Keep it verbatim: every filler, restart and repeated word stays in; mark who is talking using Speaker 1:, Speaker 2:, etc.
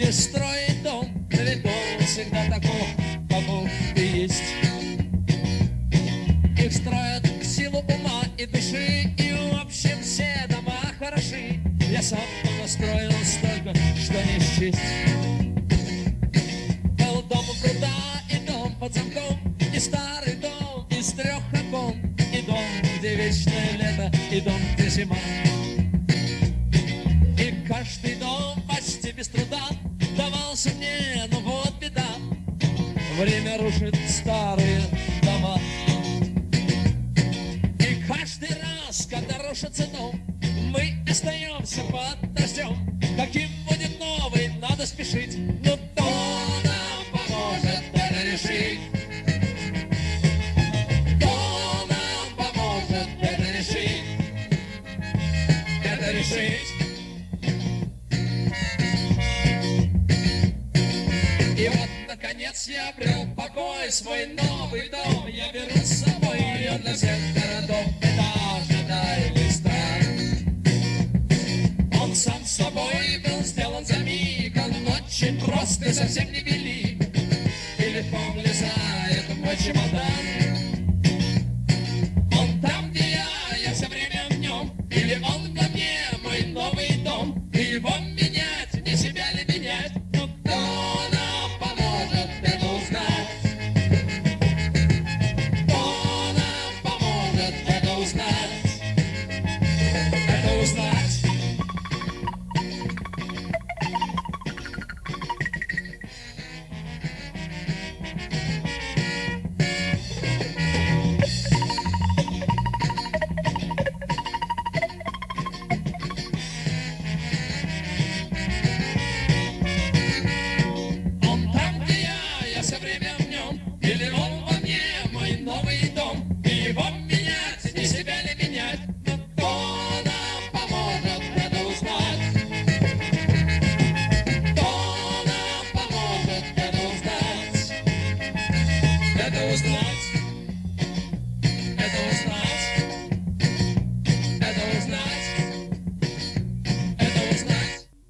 Speaker 1: и строить дом, ведь дом всегда таков, каков и есть. Их строят в силу ума и души, и в общем все дома хороши. Я сам настроил столько, что не счесть. Был дом у пруда и дом под замком, и старый дом из трех окон, и дом, где вечное лето, и дом, где зима. И каждый дом почти без труда давался мне, но вот беда, время рушит старые дома. И каждый раз, когда рушится дом, мы остаемся под дождем. Каким будет новый, надо спешить, но кто нам поможет это решить? Кто нам поможет это решить? Это решить. И вот, наконец, я обрел покой, свой новый дом я беру с собой. И он для всех городов этажа, да или стран. Он сам собой был сделан за миг, он очень прост и совсем не велик, и легко влезает в мой чемодан. Он там, где я, я все время в нем, или он во мне, мой новый дом, и его менять, не себя ли менять? Ну кто нам поможет это узнать? Кто нам поможет это узнать? Это узнать. Он там, где я, я все время в нем, или он во мне, мой новый дом, и его менять, не себя ли менять? Но кто нам поможет это узнать? Кто нам поможет это узнать? Это узнать.